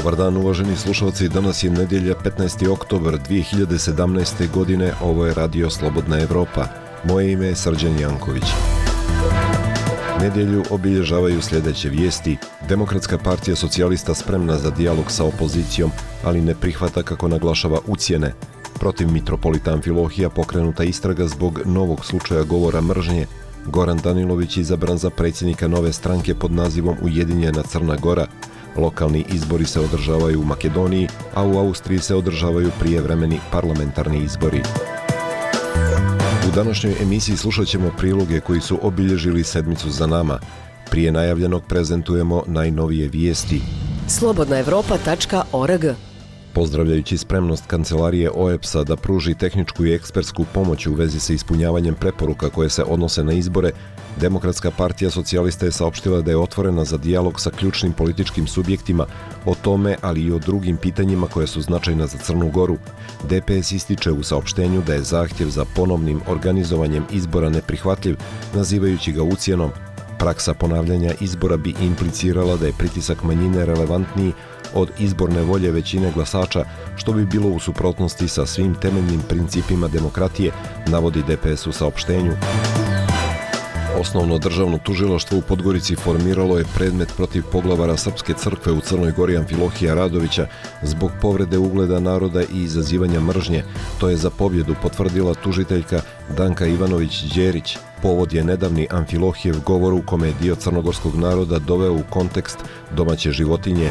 Dobar dan uvaženi slušalci, danas je nedjelja 15. oktobar 2017. godine, ovo je Radio Slobodna Evropa. Moje ime je Srđan Janković. Nedjelju obilježavaju sljedeće vijesti. Demokratska partija socijalista spremna za dijalog sa opozicijom, ali ne prihvata, kako naglašava, ucjene. Protiv mitropolita Amfilohija pokrenuta istraga zbog novog slučaja govora mržnje. Goran Danilović izabran za predsjednika nove stranke pod nazivom Ujedinjena Crna Gora. Lokalni izbori se održavaju u Makedoniji, a u Austriji se održavaju prijevremeni parlamentarni izbori. U današnjoj emisiji slušat ćemo priloge koji su obilježili sedmicu za nama. Prije najavljenog prezentujemo najnovije vijesti. slobodnaevropa.org. Pozdravljajući spremnost kancelarije OEBS-a da pruži tehničku i ekspertsku pomoć u vezi sa ispunjavanjem preporuka koje se odnose na izbore, Demokratska partija socijalista je saopštila da je otvorena za dijalog sa ključnim političkim subjektima o tome, ali i o drugim pitanjima koje su značajna za Crnu Goru. DPS ističe u saopštenju da je zahtjev za ponovnim organizovanjem izbora neprihvatljiv, nazivajući ga ucjenom. Praksa ponavljanja izbora bi implicirala da je pritisak manjine relevantniji od izborne volje većine glasača, što bi bilo u suprotnosti sa svim temeljnim principima demokratije, navodi DPS u saopštenju. Osnovno državno tužilaštvo u Podgorici formiralo je predmet protiv poglavara Srpske crkve u Crnoj Gori Amfilohija Radovića zbog povrede ugleda naroda i izazivanja mržnje. To je za pobjedu potvrdila tužiteljka Danka Ivanović-Đerić. Povod je nedavni Amfilohijev govor u kome je dio crnogorskog naroda doveo u kontekst domaće životinje.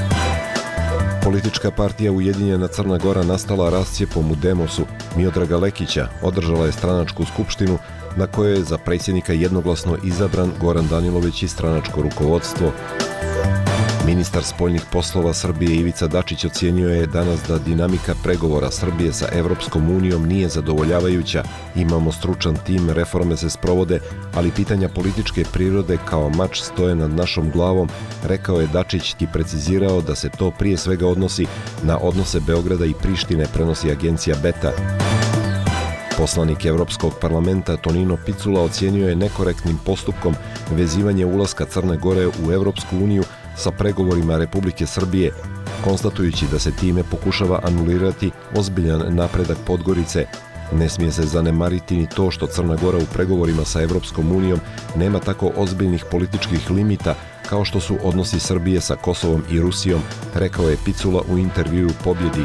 Politička partija Ujedinjena Crna Gora nastala rascijepom u Demosu Miodraga Lekića održala je stranačku skupštinu na kojoj je za predsjednika jednoglasno izabran Goran Danilović i stranačko rukovodstvo. Ministar spoljnih poslova Srbije Ivica Dačić ocijenio je danas da dinamika pregovora Srbije sa Evropskom unijom nije zadovoljavajuća. Imamo stručan tim, reforme se sprovode, ali pitanja političke prirode kao mač stoje nad našom glavom, rekao je Dačić i precizirao da se to prije svega odnosi na odnose Beograda i Prištine, prenosi agencija Beta. Poslanik Evropskog parlamenta Tonino Picula ocijenio je nekorektnim postupkom vezivanje ulaska Crne Gore u Evropsku uniju sa pregovorima Republike Srbije, konstatujući da se time pokušava anulirati ozbiljan napredak Podgorice. Ne smije se zanemariti ni to što Crna Gora u pregovorima sa Evropskom unijom nema tako ozbiljnih političkih limita kao što su odnosi Srbije sa Kosovom i Rusijom, rekao je Picula u intervjuu Pobjedi.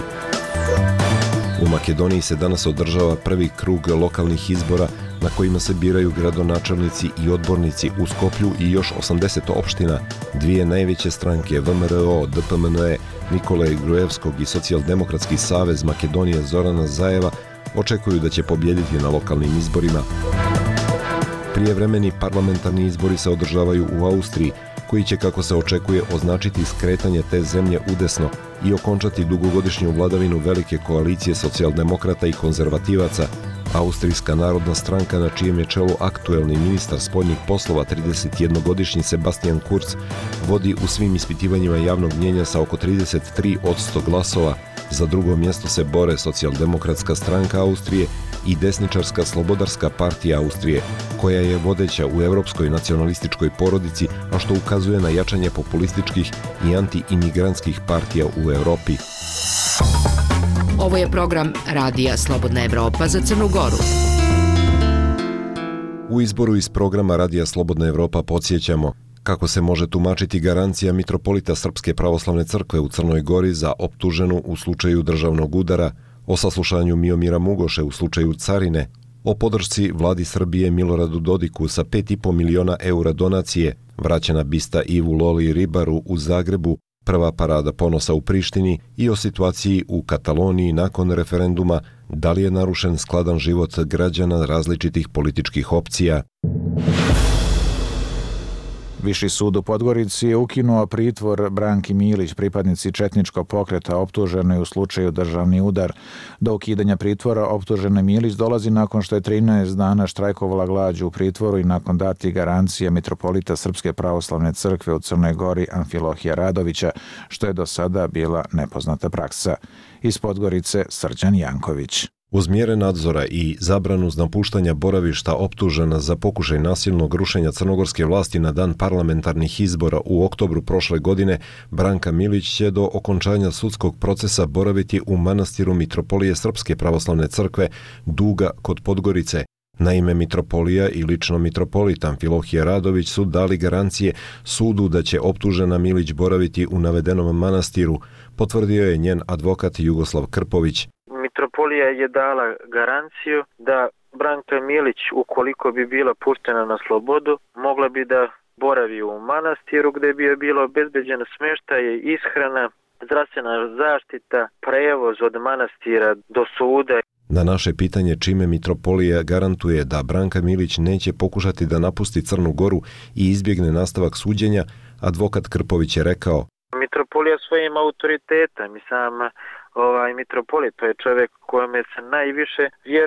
U Makedoniji se danas održava prvi krug lokalnih izbora na kojima se biraju gradonačelnici i odbornici u Skoplju i još 80 opština. Dvije najveće stranke VMRO, DPMNE, Nikole Grujevskog i Socijaldemokratski savez Makedonije Zorana Zajeva očekuju da će pobjediti na lokalnim izborima. Prijevremeni parlamentarni izbori se održavaju u Austriji, koji će, kako se očekuje, označiti skretanje te zemlje udesno i okončati dugogodišnju vladavinu velike koalicije socijaldemokrata i konzervativaca. Austrijska narodna stranka, na čijem je čelu aktuelni ministar spoljnih poslova 31-godišnji Sebastian Kurz, vodi u svim ispitivanjima javnog mnijenja sa oko 33% glasova. Za drugo mjesto se bore Socijaldemokratska stranka Austrije i desničarska Slobodarska partija Austrije, koja je vodeća u europskoj nacionalističkoj porodici, a što ukazuje na jačanje populističkih i anti-imigrantskih partija u Europi. Ovo je program Radija Slobodna Evropa za Crnu Goru. U izboru iz programa Radija Slobodna Evropa podsjećamo kako se može tumačiti garancija mitropolita Srpske pravoslavne crkve u Crnoj Gori za optuženu u slučaju državnog udara, o saslušanju Miomira Mugoše u slučaju carine, o podršci vladi Srbije Miloradu Dodiku sa 5,5 miliona eura donacije, vraćena bista Ivu Loli Ribaru u Zagrebu, prva parada ponosa u Prištini i o situaciji u Kataloniji nakon referenduma, da li je narušen skladan život građana različitih političkih opcija. Viši sud u Podgorici je ukinuo pritvor Branki Milić, pripadnici četničkog pokreta optuženoj u slučaju državni udar. Do ukidanja pritvora optužene Milić dolazi nakon što je 13 dana štrajkovala glađu u pritvoru i nakon dati garancije mitropolita Srpske pravoslavne crkve u Crnoj Gori Amfilohija Radovića, što je do sada bila nepoznata praksa. Iz Podgorice Srđan Janković. Uz mjere nadzora i zabranu napuštanja boravišta optužena za pokušaj nasilnog rušenja crnogorske vlasti na dan parlamentarnih izbora u oktobru prošle godine, Branka Milić će do okončanja sudskog procesa boraviti u manastiru Mitropolije Srpske pravoslavne crkve Duga kod Podgorice. Naime, mitropolija i lično mitropolit Amfilohije Radović su dali garancije sudu da će optužena Milić boraviti u navedenom manastiru, potvrdio je njen advokat Jugoslav Krpović. Mitropolija je dala garanciju da Branka Milić, ukoliko bi bila puštena na slobodu, mogla bi da boravi u manastiru gdje bi joj bilo obezbeđeno smještaje, ishrana, zdravstvena zaštita, prevoz od manastira do suda. Na naše pitanje čime mitropolija garantuje da Branka Milić neće pokušati da napusti Crnu Goru i izbjegne nastavak suđenja, advokat Krpović je rekao: Mitropolija svojim autoritetom i sam mitropolit, to je čovjek kojome se najviše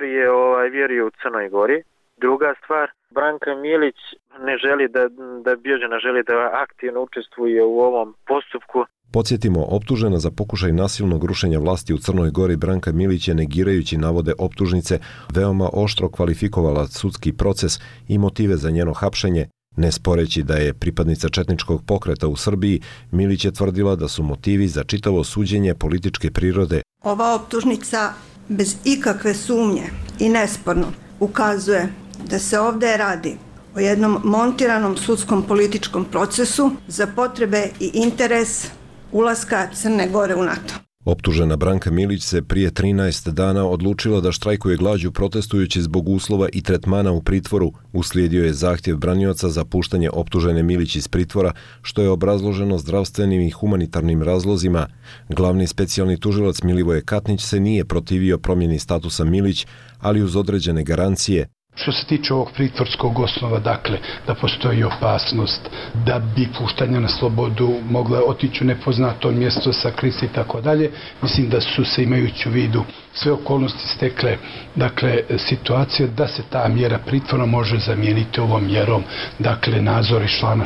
vjeruje u Crnoj Gori. Druga stvar, Branka Milić ne želi da bježe, ne želi da aktivno učestvuje u ovom postupku. Podsjetimo, optužena za pokušaj nasilnog rušenja vlasti u Crnoj Gori, Branka Milić je, negirajući navode optužnice, veoma oštro kvalifikovala sudski proces i motive za njeno hapšenje. Ne sporeći da je pripadnica četničkog pokreta u Srbiji, Milić je tvrdila da su motivi za čitavo suđenje političke prirode. Ova optužnica bez ikakve sumnje i nesporno ukazuje da se ovdje radi o jednom montiranom sudskom političkom procesu za potrebe i interes ulaska Crne Gore u NATO. Optužena Branka Milić se prije 13 dana odlučila da štrajkuje glađu protestujući zbog uslova i tretmana u pritvoru. Uslijedio je zahtjev branioca za puštanje optužene Milić iz pritvora, što je obrazloženo zdravstvenim i humanitarnim razlozima. Glavni specijalni tužilac Milivoje Katnić se nije protivio promjeni statusa Milić, ali uz određene garancije. Što se tiče ovog pritvorskog osnova, dakle, da postoji opasnost da bi puštanja na slobodu mogla otići u nepoznato mjesto, sakriti se i tako dalje, mislim da su se, imajući u vidu sve okolnosti, stekle, dakle, situacije da se ta mjera pritvora može zamijeniti ovom mjerom, dakle, nadzor iz člana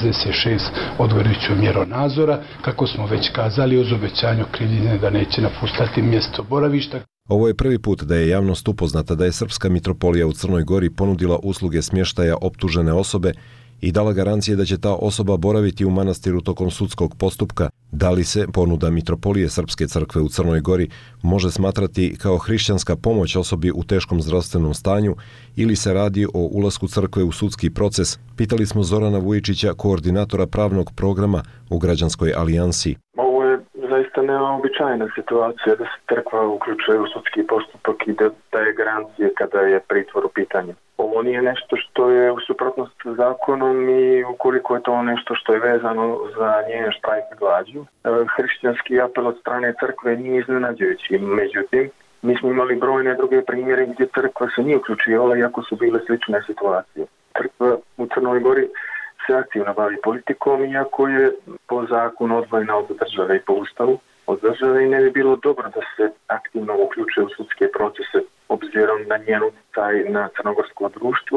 166 odgovarajućom mjerom nadzora, kako smo već kazali, uz obećanje okrivljene da neće napuštati mjesto boravišta. Ovo je prvi put da je javnost upoznata da je Srpska mitropolija u Crnoj Gori ponudila usluge smještaja optužene osobe i dala garancije da će ta osoba boraviti u manastiru tokom sudskog postupka. Da li se ponuda mitropolije Srpske crkve u Crnoj Gori može smatrati kao hrišćanska pomoć osobi u teškom zdravstvenom stanju ili se radi o ulasku crkve u sudski proces, pitali smo Zorana Vujičića, koordinatora pravnog programa u Građanskoj alijansi. Ovo je zaista neobičajna situacija da se crkva uključuje u sudski postupak i da daje garancije kada je pritvor u pitanju. Ovo nije nešto što je u suprotnosti sa zakonom i ukoliko je to nešto što je vezano za njen štrajk glađu. Hrišćanski apel od strane crkve nije iznenađujući. Međutim, mi smo imali brojne druge primjere gdje crkva se nije uključivala iako su bile slične situacije. Crkva u Crnoj Gori se aktivno bavi politikom, iako je po zakonu odvojena od države i po ustavu od države i ne bi bilo dobro da se aktivno uključuje u sudske procese obzirom na njenu taj na crnogorsko društvo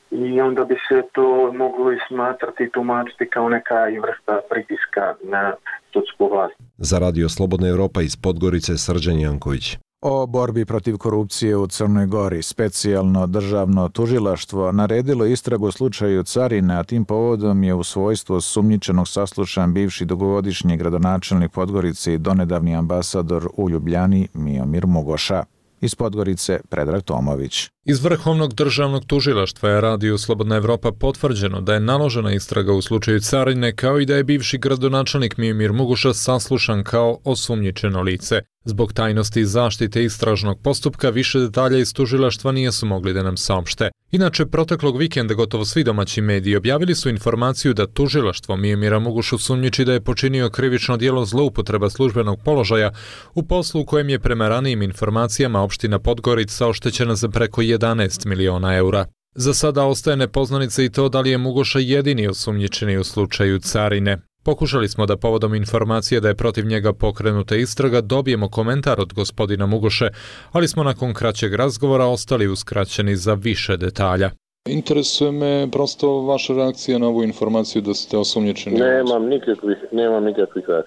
i onda bi se to moglo i smatrati i tumačiti kao neka i vrsta pritiska na sudsku vlast. Za Radio Slobodna Evropa iz Podgorice, Srđan Janković. O borbi protiv korupcije u Crnoj Gori specijalno državno tužilaštvo naredilo istragu u slučaju Carine, a tim povodom je u svojstvu osumnjičenog saslušan bivši dugogodišnji gradonačelnik Podgorice i donedavni ambasador u Ljubljani Miomir Mugoša. Iz Podgorice Predrag Tomović. Iz Vrhovnog državnog tužilaštva je Radio Slobodna Evropa potvrđeno da je naložena istraga u slučaju Carine, kao i da je bivši gradonačelnik Miomir Mugoša saslušan kao osumnjičeno lice. Zbog tajnosti zaštite istražnog postupka više detalja iz tužilaštva nisu mogli da nam saopšte. Inače, proteklog vikenda gotovo svi domaći mediji objavili su informaciju da tužilaštvo Miomira Mugošu sumnjiči da je počinio krivično djelo zloupotreba službenog položaja u poslu u kojem je prema ranijim informacijama opština Podgorica oštećena za preko 11 miliona eura. Za sada ostaje nepoznanica i to da li je Mugoša jedini osumnjičeni u slučaju Carine. Pokušali smo da povodom informacije da je protiv njega pokrenuta istraga dobijemo komentar od gospodina Mugoše, ali smo nakon kraćeg razgovora ostali uskraćeni za više detalja. Interesuje me prosto vaša reakcija na ovu informaciju da ste osumnjičeni. Nemam nikakvih reakcija.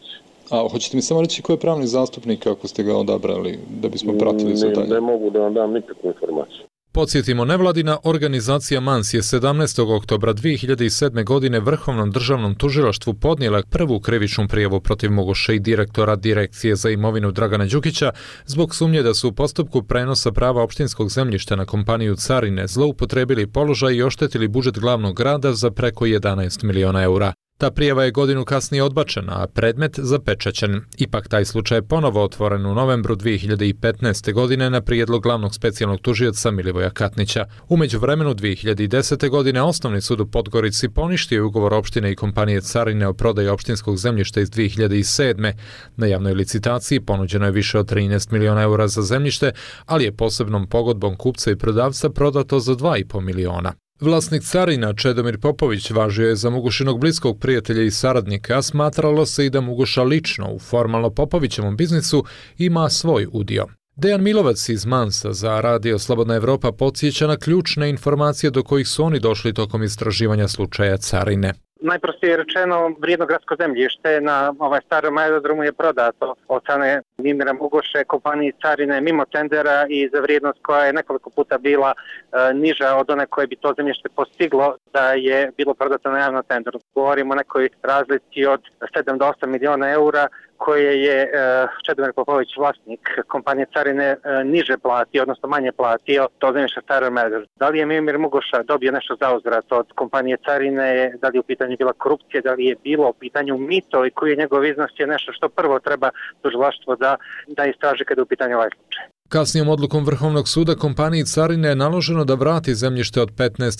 A hoćete mi samo reći ko je pravni zastupnik kako ste ga odabrali, da bismo pratili za dalje? Ne mogu da vam dam nikakvu informaciju. Podsjetimo, nevladina organizacija MANS je 17. oktobra 2007. godine Vrhovnom državnom tužilaštvu podnijela prvu krivičnu prijavu protiv Mugoša i direktora Direkcije za imovinu Dragana Đukića zbog sumnje da su u postupku prenosa prava opštinskog zemljišta na kompaniju Carine zloupotrebili položaj i oštetili budžet glavnog grada za preko 11 miliona eura. Ta prijava je godinu kasnije odbačena, a predmet zapečaćen. Ipak taj slučaj je ponovo otvoren u novembru 2015. godine na prijedlog glavnog specijalnog tužioca Milivoja Katnića. U međuvremenu 2010. godine Osnovni sud u Podgorici poništio je ugovor opštine i kompanije Carine o prodaji opštinskog zemljišta iz 2007. Na javnoj licitaciji ponuđeno je više od 13 miliona eura za zemljište, ali je posebnom pogodbom kupca i prodavca prodato za 2,5 miliona. Vlasnik Carina, Čedomir Popović, važio je za Mugošinog bliskog prijatelja i saradnika, a smatralo se i da Mugoša lično u formalno Popovićevom biznisu ima svoj udio. Dejan Milovac iz Mansa za Radio Slobodna Evropa podsjeća na ključne informacije do kojih su oni došli tokom istraživanja slučaja Carine. Najprostije rečeno, vrijedno gradsko zemljište na starom aerodromu je prodato od strane Mimira Mugoše kompaniji Carine mimo tendera i za vrijednost koja je nekoliko puta bila niža od one koje bi to zemljište postiglo da je bilo prodato na javnom tenderu. Govorimo o nekoj razlici od 7 do 8 miliona eura koje je Čedomir Popović, vlasnik kompanije Carine, niže platio, odnosno manje platio to zemljište starom aerodromu. Da li je Mimir Mugoša dobio nešto zauzvrat od kompanije Carine, da li je u pitanju bila korupcija, da li je bilo u pitanju mito i koji je njegov iznos je nešto što prvo treba tužilaštvo da istraži kada je u pitanju ovaj slučaj. Kasnijom odlukom Vrhovnog suda kompaniji Carine je naloženo da vrati zemljište od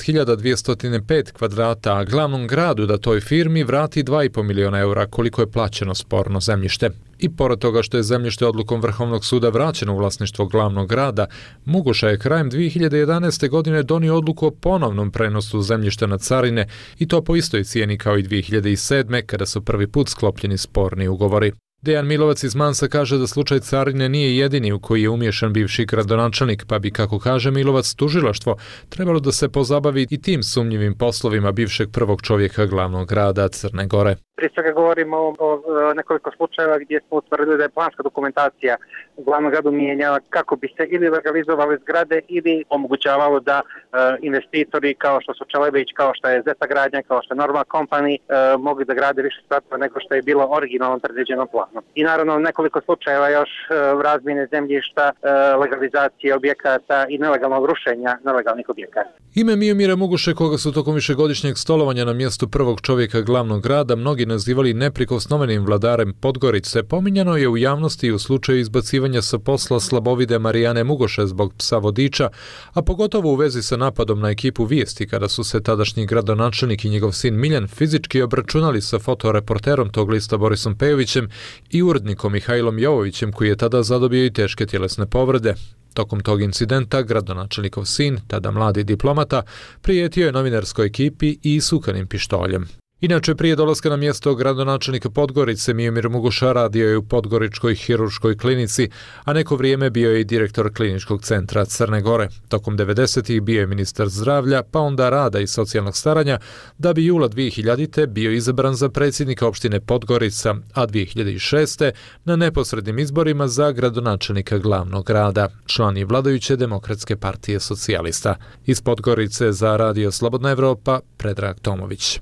15.205 kvadrata, a glavnom gradu da toj firmi vrati 2,5 miliona eura koliko je plaćeno sporno zemljište. I pored toga što je zemljište odlukom Vrhovnog suda vraćeno u vlasništvo glavnog grada, Mugoša je krajem 2011. godine donio odluku o ponovnom prenosu zemljišta na Carine i to po istoj cijeni kao i 2007. kada su prvi put sklopljeni sporni ugovori. Dejan Milovac iz Mansa kaže da slučaj Carine nije jedini u koji je umiješan bivši gradonačelnik, pa bi, kako kaže Milovac, tužilaštvo trebalo da se pozabavi i tim sumnjivim poslovima bivšeg prvog čovjeka glavnog grada Crne Gore. Prije svega govorimo o nekoliko slučajeva gdje smo utvrdili da je planska dokumentacija u glavnom gradu mijenjala kako bi se ili legalizovali zgrade ili omogućavalo da investitori kao što su Čelebić, kao što je Zeta Gradnja, kao što je Norma Company mogli da grade više spratova nego što je bilo originalno predviđeno planom. I naravno nekoliko slučajeva još razmjene zemljišta, legalizacije objekata i nelegalnog rušenja nelegalnih objekata. Ime Mimira Mugoše, koga su tokom višegodišnjeg stolovanja na mjestu prvog čovjeka glavnog grada mnogi nazivali neprikosnovenim vladarem Podgorice, pominjano je u javnosti u slučaju izbacivanja sa posla slabovide Marijane Mugoše zbog psa vodiča, a pogotovo u vezi sa napadom na ekipu Vijesti kada su se tadašnji gradonačelnik i njegov sin Miljan fizički obračunali sa fotoreporterom tog lista Borisom Pejovićem i urednikom Mihajlom Jovovićem koji je tada zadobio i teške tjelesne povrede. Tokom tog incidenta gradonačelnikov sin, tada mladi diplomata, prijetio je novinarskoj ekipi i sukanim pištoljem. Inače, prije dolaska na mjesto gradonačelnika Podgorice, Mimir Mugoša radio je u Podgoričkoj hirurškoj klinici, a neko vrijeme bio je i direktor kliničkog centra Crne Gore. Tokom 90-ih bio je ministar zdravlja, pa onda rada i socijalnog staranja, da bi jula 2000. bio izabran za predsjednika opštine Podgorica, a 2006. na neposrednim izborima za gradonačelnika glavnog grada, član je vladajuće Demokratske partije socijalista. Iz Podgorice za Radio Slobodna Evropa, Predrag Tomović.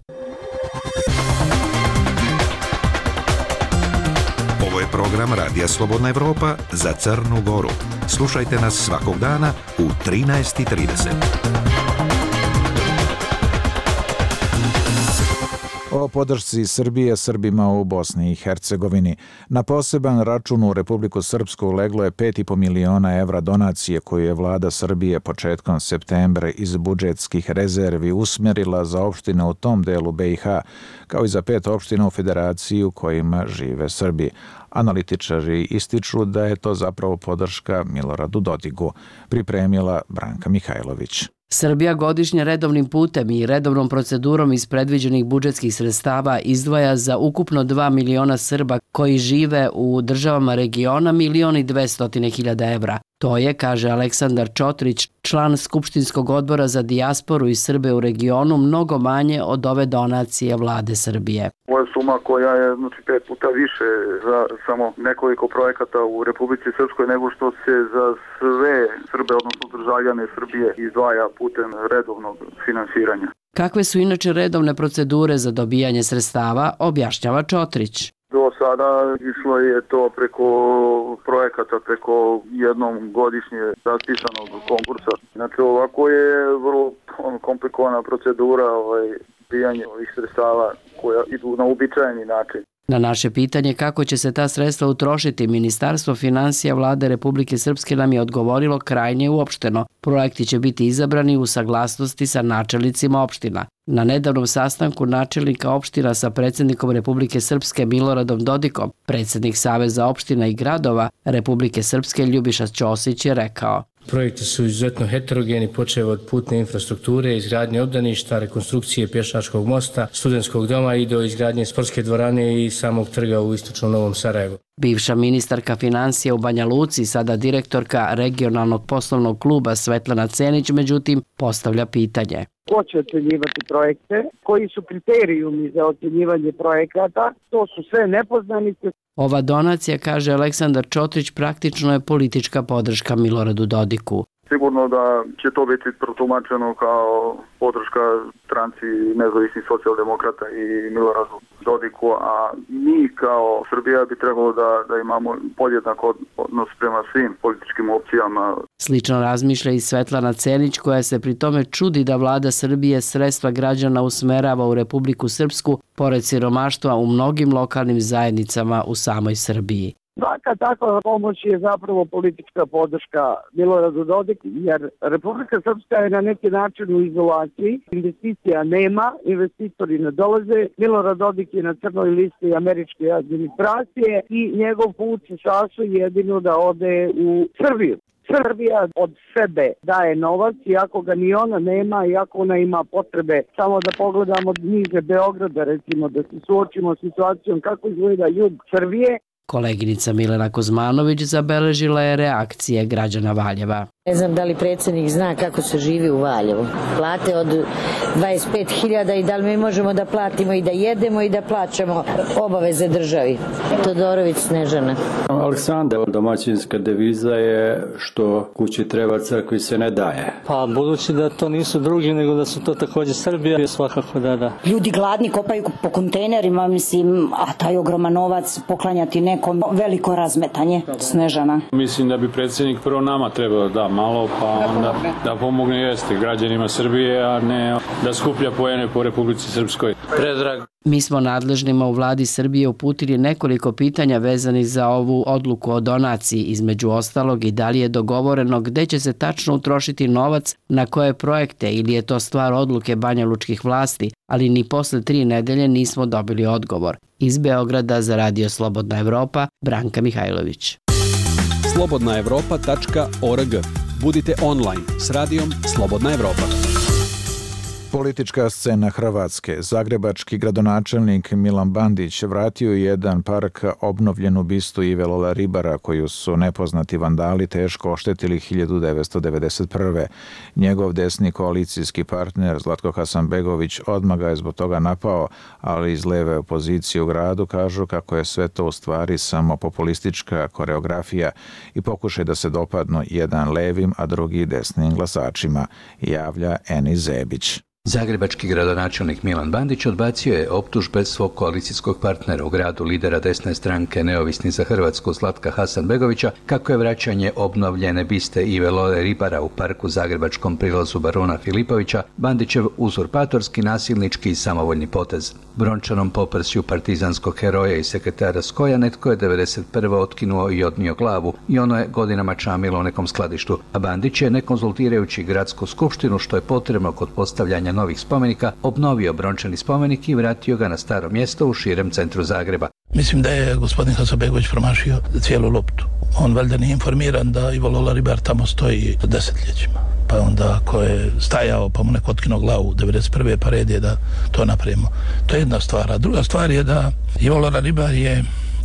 Ovo je program Radija Slobodna Evropa za Crnu Goru. Slušajte nas svakog dana u 13:30. O podršci Srbije Srbima u Bosni i Hercegovini. Na poseban račun u Republiku Srpsku uleglo je 5,5 miliona evra donacije koju je vlada Srbije početkom septembra iz budžetskih rezervi usmjerila za opštine u tom delu BiH, kao i za 5 opština u federaciji u kojima žive Srbi. Analitičari ističu da je to zapravo podrška Miloradu Dodigu, pripremila Branka Mihajlović. Srbija godišnje redovnim putem i redovnom procedurom iz predviđenih budžetskih sredstava izdvaja za ukupno 2 miliona Srba koji žive u državama regiona 1,2 miliona evra. To je, kaže Aleksandar Čotrić, član Skupštinskog odbora za dijasporu i Srbe u regionu, mnogo manje od ove donacije vlade Srbije. Ovo je suma koja je 5 puta više za samo nekoliko projekata u Republici Srpskoj nego što se za sve Srbe, odnosno državljane Srbije, izdvaja putem redovnog finansiranja. Kakve su inače redovne procedure za dobijanje sredstava, objašnjava Čotrić. Do sada išlo je to preko projekata, preko jednom godišnje raspisanog konkursa. Znači ovako je vrlo komplikovana procedura dobijanje ovih sredstava koja idu na uobičajeni način. Na naše pitanje kako će se ta sredstva utrošiti, Ministarstvo finansija Vlade Republike Srpske nam je odgovorilo krajnje uopšteno. Projekti će biti izabrani u saglasnosti sa načelnicima opština. Na nedavnom sastanku načelnika opština sa predsjednikom Republike Srpske Miloradom Dodikom, predsjednik Saveza opština i gradova Republike Srpske Ljubiša Ćosić je rekao: Projekti su izuzetno heterogeni, počev od putne infrastrukture, izgradnje obdaništa, rekonstrukcije pješačkog mosta, studentskog doma i do izgradnje sportske dvorane i samog trga u istočnom Novom Sarajevu. Bivša ministarka financija u Banja Luci, sada direktorka regionalnog poslovnog kluba Svetlana Cenić, međutim, postavlja pitanje. Ko će ocjenjivati projekte? Koji su kriterijumi za ocjenjivanje projekata? To su sve nepoznanice. Ova donacija, kaže Aleksandar Čotrić, praktično je politička podrška Miloradu Dodiku. Sigurno da će to biti protumačeno kao podrška stranci nezavisnih socijaldemokrata i Miloradu Dodiku, a mi kao Srbija bi trebalo da imamo podjednak odnos prema svim političkim opcijama. Slično razmišlja i Svetlana Cenić, koja se pri tome čudi da vlada Srbije sredstva građana usmerava u Republiku Srpsku, pored siromaštva u mnogim lokalnim zajednicama u samoj Srbiji. Svaka takva pomoć je zapravo politička podrška Miloradu Dodiku, jer Republika Srpska je na neki način u izolaciji, investicija nema, investitori ne dolaze, Milorad Dodik je na crnoj listi američke administracije i njegov put se sastoji jedino da ode u Srbiju. Srbija od sebe daje novac, iako ga ni ona nema, iako ona ima potrebe. Samo da pogledamo niže Beograda, recimo, da se suočimo s situacijom kako izgleda jug Srbije. Koleginica Milena Kuzmanović zabeležila je reakcije građana Valjeva. Ne znam da li predsjednik zna kako se živi u Valjevu. Plate od 25.000 i da li mi možemo da platimo i da jedemo i da plaćamo obaveze državi. Todorović Snežana. Aleksandar, domaćinska deviza je što kući treba, crkvi se ne daje. Pa budući da to nisu drugi, nego da su to također Srbija, svakako da. Ljudi gladni kopaju po kontejnerima, mislim, a taj ogroman novac poklanjati nekom, veliko razmetanje. Snežana. Mislim da bi predsjednik prvo nama trebao da malo, pa onda da pomogne jeste građanima Srbije, a ne da skuplja poene po Republici Srpskoj. Predrag. Mi smo nadležnima u vladi Srbije uputili nekoliko pitanja vezanih za ovu odluku o donaciji, između ostalog i da li je dogovoreno gde će se tačno utrošiti novac, na koje projekte, ili je to stvar odluke banjalučkih vlasti, ali ni posle 3 nedelje nismo dobili odgovor. Iz Beograda za Radio Slobodna Evropa, Branka Mihajlović. slobodnaevropa.org. Budite online s radijom Slobodna Evropa. Politička scena Hrvatske. Zagrebački gradonačelnik Milan Bandić vratio jedan park obnovljenu bistu Ive Lola Ribara koju su nepoznati vandali teško oštetili 1991. Njegov desni koalicijski partner Zlatko Hasanbegović odmah ga je zbog toga napao, ali iz leve opozicije u gradu kažu kako je sve to u stvari samo populistička koreografija i pokušaj da se dopadnu jedan levim, a drugi desnim glasačima, javlja Eni Zebić. Zagrebački gradonačelnik Milan Bandić odbacio je optužbe svog koalicijskog partnera u gradu, lidera desne stranke Neovisni za Hrvatsku Zlatka Hasanbegovića, kako je vraćanje obnovljene biste Ive Lole Ribara u parku zagrebačkom prilazu barona Filipovića Bandićev uzurpatorski, nasilnički i samovoljni potez. Brončanom poprsju partizanskog heroja i sekretara Skoja netko je 1991. otkinuo i odnio glavu i ono je godinama čamilo u nekom skladištu, a Bandić je, ne konzultirajući gradsku skupštinu što je potrebno kod postavljanja novih spomenika, obnovio brončani spomenik i vratio ga na staro mjesto u širem centru Zagreba. Mislim da je gospodin Hasanbegović promašio cijelu loptu. On valjda nije informiran da Ivo Lola Ribar tamo stoji desetljećima. Pa onda ako je stajao pa mu neko otkinuo glavu 1991. pa red je da to napravimo. To je jedna stvar. A druga stvar je da Ivo Lola Ribar je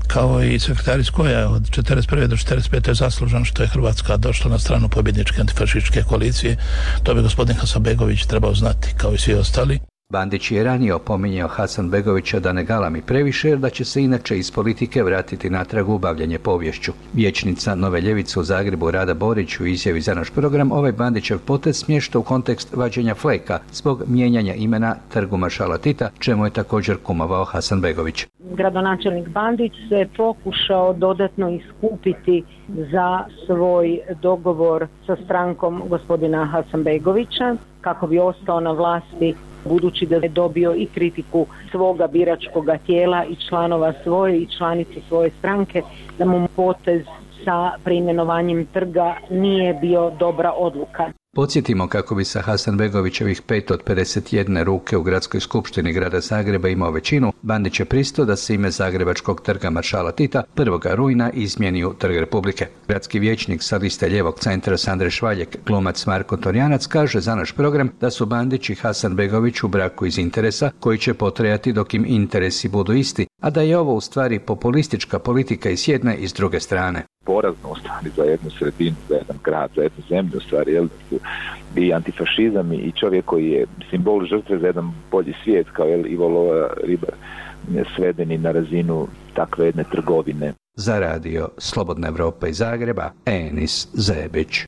kao i sekretari SKOJ-a od 41. do 45. je zaslužan što je Hrvatska došla na stranu pobjedničke antifašističke koalicije. To bi gospodin Hasanbegović trebao znati, kao i svi ostali. Bandić je ranije opominjao Hasanbegovića da ne galami previše, jer da će se inače iz politike vratiti natrag u bavljenje poviješću. Vijećnica Nove ljevice u Zagrebu Rada Borić u izjavi za naš program ovaj Bandićev potez smješta u kontekst vađenja fleka zbog mijenjanja imena Trgu maršala Tita, čemu je također kumovao Hasanbegović. Gradonačelnik Bandić se pokušao dodatno iskupiti za svoj dogovor sa strankom gospodina Hasanbegovića kako bi ostao na vlasti, budući da je dobio i kritiku svoga biračkoga tijela i članova svoje i članice svoje stranke, da mu potez sa preimenovanjem trga nije bio dobra odluka. Podsjetimo kako bi sa Hasanbegovićevih 5 od 51 ruke u Gradskoj skupštini grada Zagreba imao većinu, Bandić je pristao da se ime Zagrebačkog trga maršala Tita 1. rujna izmijeni u Trg Republike. Gradski vijećnik sa liste Lijevog centra Sandre Švaljek, glumac Marko Torjanac, kaže za naš program da su Bandić i Hasanbegović u braku iz interesa koji će potrajati dok im interesi budu isti, a da je ovo u stvari populistička politika i s jedne i s druge strane. Porazno u stvari za jednu sredinu, za jedan grad, za jednu zemlju, u stvari, jel, da su i antifašizam i čovjek koji je simbol žrtve za jedan bolji svijet, kao Ivo Lola Ribar, svedeni na razinu takve jedne trgovine. Za radio Slobodna Evropa iz Zagreba, Enis Zebić.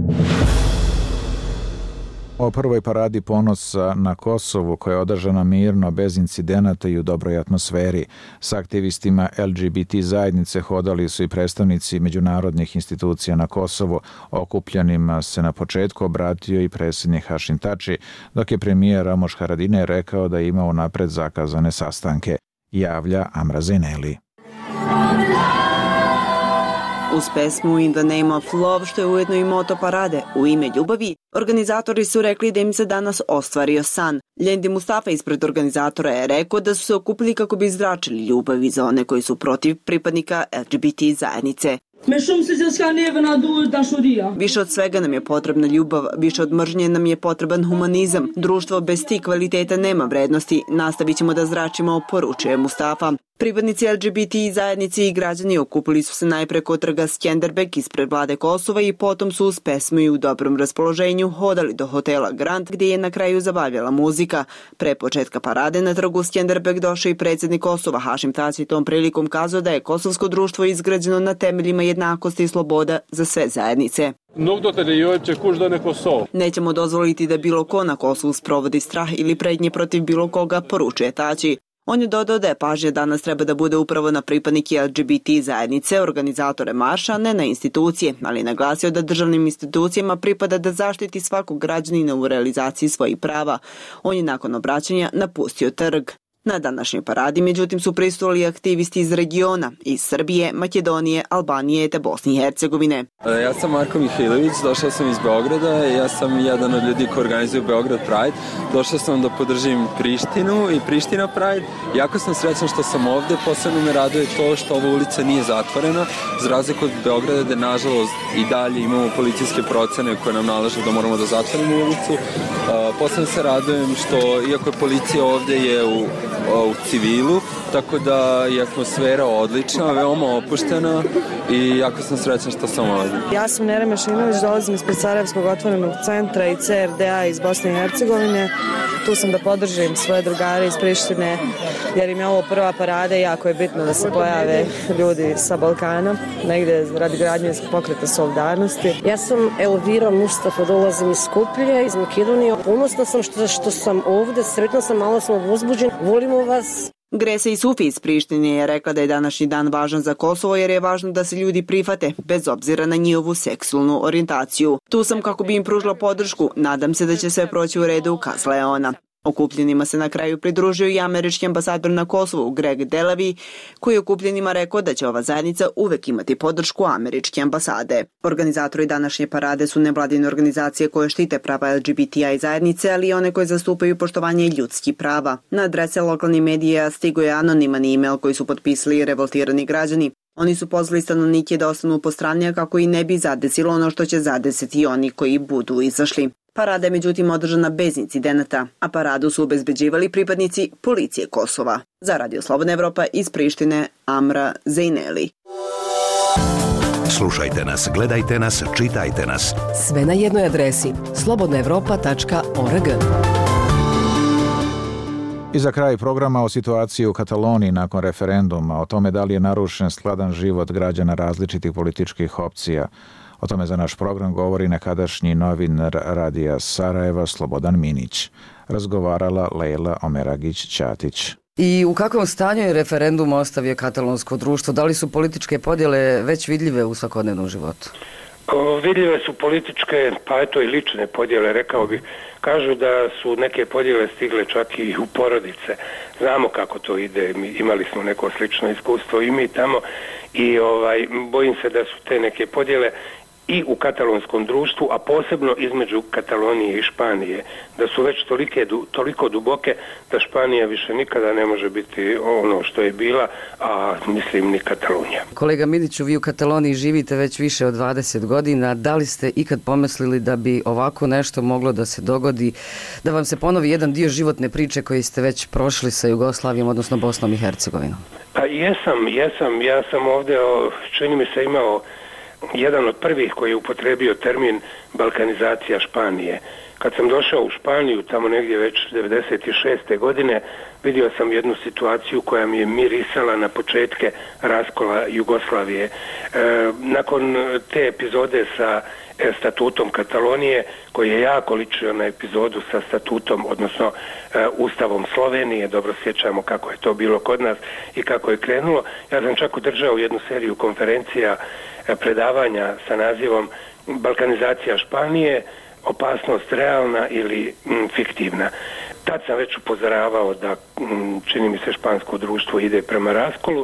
O prvoj paradi ponosa na Kosovu koja je održana mirno, bez incidenata i u dobroj atmosferi. S aktivistima LGBT zajednice hodali su i predstavnici međunarodnih institucija na Kosovu. Okupljanima se na početku obratio i predsjednik Hašim Tači, dok je premijer Ramoš Haradinaj rekao da je imao napred zakazane sastanke. Javlja Amra Zeneli. Uz pesmu In the Name of Love, što je ujedno i moto parade U ime ljubavi, organizatori su rekli da im se danas ostvario san. Ljendi Mustafa ispred organizatora je rekao da su se okupili kako bi izračili ljubavi za one koji su protiv pripadnika LGBT zajednice. Više od svega nam je potrebna ljubav, više od mržnje nam je potreban humanizam. Društvo bez tih kvaliteta nema vrednosti. Nastavit ćemo da zračimo, poručuje Mustafa. Pripadnici LGBT zajednici i građani okupili su se najpre kod trga Skenderbeg ispred vlade Kosova i potom su uz pesmu i u dobrom raspoloženju hodali do hotela Grand gdje je na kraju zabavljala muzika. Pre početka parade na trgu Skenderbeg došao i predsjednik Kosova Hašim Tači, tom prilikom kazao da je kosovsko društvo izgrađeno na temeljima jednakosti i sloboda za sve zajednice. Nećemo dozvoliti da bilo ko na Kosovu sprovodi strah ili prednje protiv bilo koga, poručuje Tači. On je dodao da je pažnja danas treba da bude upravo na pripadnike LGBT zajednice, organizatore marša, ne na institucije, ali je naglasio da državnim institucijama pripada da zaštiti svakog građanina u realizaciji svojih prava. On je nakon obraćanja napustio trg. Na današnjoj paradi, međutim, su prisustvovali aktivisti iz regiona, iz Srbije, Makedonije, Albanije te Bosne i Hercegovine. Ja sam Marko Mihajlović, došao sam iz Beograda i ja sam jedan od ljudi koji organizuju Beograd Pride. Došao sam da podržim Prištinu i Priština Pride. Jako sam srećan što sam ovde, posebno me raduje to što ova ulica nije zatvorena, za razliku od Beograda gde nažalost i dalje imamo policijske procene koje nam nalažu da moramo da zatvorimo ulicu. Posebno se radujem što, iako je policija ovde je u civilu, tako da je atmosfera odlična, veoma opuštena i jako sam srećan što sam ovdje. Ja sam Nera Mešinović, dolazim ispred Sarajevskog otvorenog centra i CRDA iz Bosne i Hercegovine. Tu sam da podržim svoje drugare iz Prištine, jer im je ovo prva parada i jako je bitno da se pojave ljudi sa Balkana, negde radi gradnje pokreta solidarnosti. Ja sam Elvira Mustafa, dolazim iz Skuplje, iz Makedonije. Ponosna sam što sam ovde, sretna sam, malo sam uzbuđen, volimo vas. Gresa Isufi iz Prištine je rekla da je današnji dan važan za Kosovo jer je važno da se ljudi prihvate, bez obzira na njihovu seksualnu orijentaciju. Tu sam kako bi im pružila podršku, nadam se da će sve proći u redu, kazala je ona. Okupljenima se na kraju pridružio i američki ambasador na Kosovu, Greg Delavi, koji je okupljenima rekao da će ova zajednica uvek imati podršku američke ambasade. Organizatori današnje parade su nevladine organizacije koje štite prava LGBTI zajednice, ali i one koje zastupaju poštovanje ljudskih prava. Na adrese lokalnih medija stigo je anoniman e-mail koji su potpisali revoltirani građani. Oni su pozvali stanovnike da ostanu po strani kako i ne bi zadesilo ono što će zadesiti oni koji budu izašli. Parada je međutim održana bez incidenata, a paradu su obezbeđivali pripadnici policije Kosova. Za Radio Slobodna Evropa iz Prištine, Amra Zejneli. Slušajte nas, gledajte nas, čitajte nas. Sve na jednoj adresi slobodnaevropa.org. I za kraj programa o situaciji u Kataloniji nakon referenduma, o tome da li je narušen skladan život građana različitih političkih opcija. O tome za naš program govori nekadašnji novinar Radija Sarajeva Slobodan Minić. Razgovarala Lejla Omeragić-Ćatić. I u kakvom stanju je referendum ostavio katalonsko društvo? Da li su političke podjele već vidljive u svakodnevnom životu? Vidljive su političke, pa eto i lične podjele, rekao bih. Kažu da su neke podjele stigle čak i u porodice. Znamo kako to ide, imali smo neko slično iskustvo i mi tamo i bojim se da su te neke podjele i u katalonskom društvu, a posebno između Katalonije i Španije, da su već toliko duboke da Španija više nikada ne može biti ono što je bila, a mislim ni Katalonija. Kolega Miliću, vi u Kataloniji živite već više od 20 godina. Da li ste ikad pomislili da bi ovako nešto moglo da se dogodi, da vam se ponovi jedan dio životne priče koji ste već prošli sa Jugoslavijom, odnosno Bosnom i Hercegovinom? Pa jesam. Ja sam ovdje, čini mi se, imao jedan od prvih koji je upotrebio termin balkanizacija Španije. Kad sam došao u Španiju, tamo negdje već 96. godine, vidio sam jednu situaciju koja mi je mirisala na početke raskola Jugoslavije. Nakon te epizode sa statutom Katalonije, koji je jako ličio na epizodu sa statutom, odnosno Ustavom Slovenije, dobro sjećamo kako je to bilo kod nas i kako je krenulo. Ja sam čak održao jednu seriju konferencija, predavanja sa nazivom Balkanizacija Španije, opasnost realna ili fiktivna. Tad sam već upozoravao da čini mi se špansko društvo ide prema raskolu.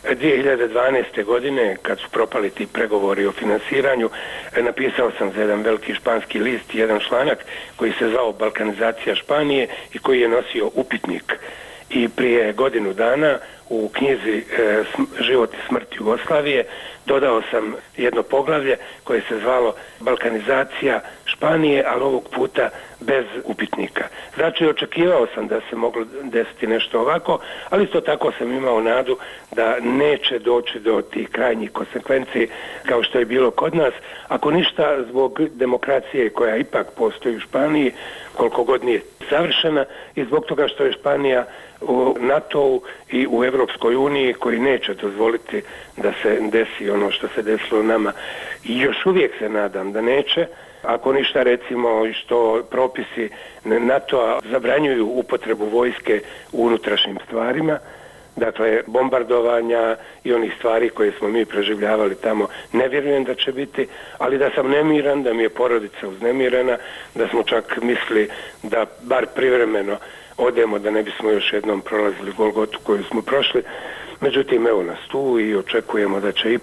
2012. godine, kad su propali ti pregovori o finansiranju, napisao sam za jedan veliki španski list jedan članak koji se zvao Balkanizacija Španije i koji je nosio upitnik. I prije godinu dana u knjizi Život i smrt Jugoslavije dodao sam jedno poglavlje koje se zvalo Balkanizacija Španije, ali ovog puta bez upitnika. Znači, očekivao sam da se moglo desiti nešto ovako, ali isto tako sam imao nadu da neće doći do tih krajnjih konsekvenci kao što je bilo kod nas. Ako ništa, zbog demokracije koja ipak postoji u Španiji, koliko god nije savršena, i zbog toga što je Španija u NATO-u i u Evropskoj uniji, koji neće dozvoliti da se desi ono što se desilo nama. I još uvijek se nadam da neće. Ako ništa, recimo, što propisi NATO-a zabranjuju upotrebu vojske u unutrašnjim stvarima, dakle bombardovanja i onih stvari koje smo mi preživljavali tamo, ne vjerujem da će biti, ali da sam nemiran, da mi je porodica uznemirena, da smo čak mislili da bar privremeno odemo, da ne bismo još jednom prolazili Golgotu koju smo prošli. Međutim, evo nas tu i očekujemo da će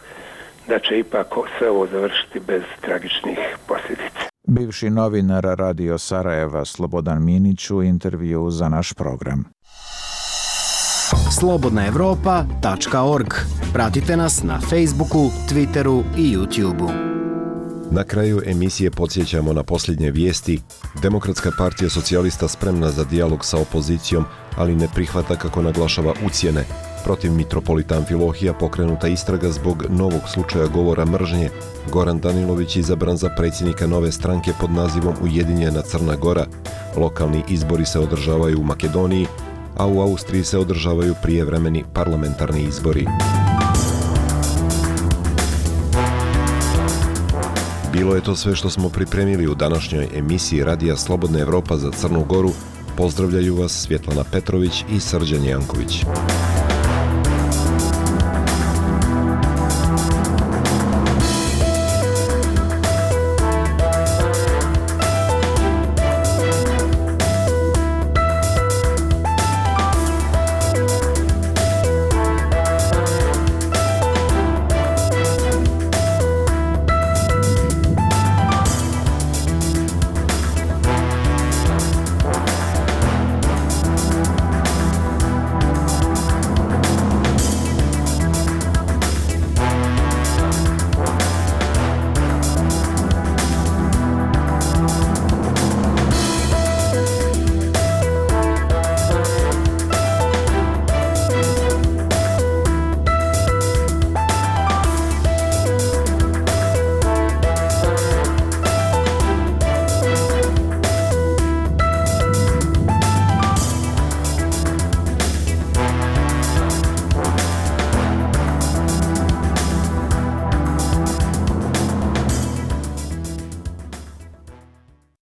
ipak sve ovo završiti bez tragičnih posljedica. Bivši novinar Radio Sarajeva Slobodan Minić u intervju za naš program. slobodnaevropa.org. Pratite nas na Facebooku, Twitteru i YouTubeu. Na kraju emisije podsjećamo na posljednje vijesti. Demokratska partija socijalista spremna za dijalog sa opozicijom, ali ne prihvata, kako naglašava, ucjene. Protiv mitropolita Amfilohija pokrenuta istraga zbog novog slučaja govora mržnje. Goran Danilović izabran za predsjednika nove stranke pod nazivom Ujedinjena Crna Gora. Lokalni izbori se održavaju u Makedoniji, a u Austriji se održavaju prijevremeni parlamentarni izbori. Bilo je to sve što smo pripremili u današnjoj emisiji Radija Slobodna Evropa za Crnu Goru. Pozdravljaju vas Svjetlana Petrović i Srđan Janković.